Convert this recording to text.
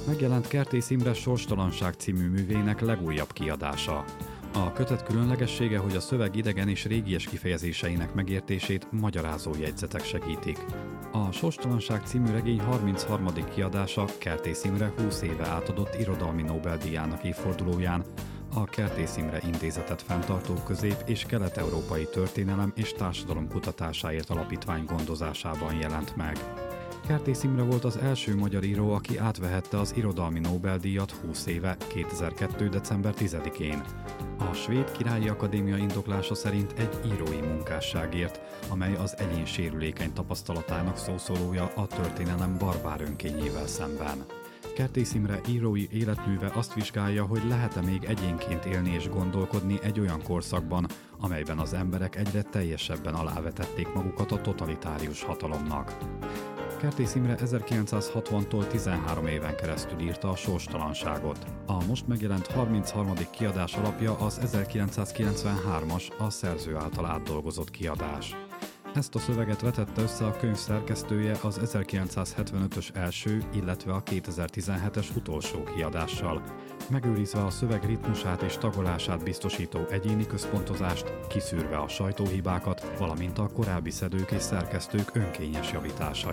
Megjelent Kertész Imre Sorstalanság című művének legújabb kiadása. A kötet különlegessége, hogy a szöveg idegen és régies kifejezéseinek megértését magyarázó jegyzetek segítik. A Sorstalanság című regény 33. kiadása Kertész Imre 20 éve átadott irodalmi Nobel-díjának évfordulóján a Kertész Imre Intézetet fenntartó Közép- és Kelet-európai Történelem és Társadalom Kutatásáért Alapítvány gondozásában jelent meg. Kertész Imre volt az első magyar író, aki átvehette az irodalmi Nobel-díjat 20 éve, 2002. december 10-én. A Svéd Királyi Akadémia indoklása szerint egy írói munkásságért, amely az egyén sérülékeny tapasztalatának szószólója a történelem barbár önkényével szemben. Kertész Imre írói életműve azt vizsgálja, hogy lehet-e még egyénként élni és gondolkodni egy olyan korszakban, amelyben az emberek egyre teljesebben alávetették magukat a totalitárius hatalomnak. Kertész Imre 1960-tól 13 éven keresztül írta a Sorstalanságot. A most megjelent 33. kiadás alapja az 1993-as, a szerző által átdolgozott kiadás. Ezt a szöveget vetette össze a könyv szerkesztője az 1975-ös első, illetve a 2017-es utolsó kiadással, megőrizve a szöveg ritmusát és tagolását biztosító egyéni központozást, kiszűrve a sajtóhibákat, valamint a korábbi szedők és szerkesztők önkényes javításait.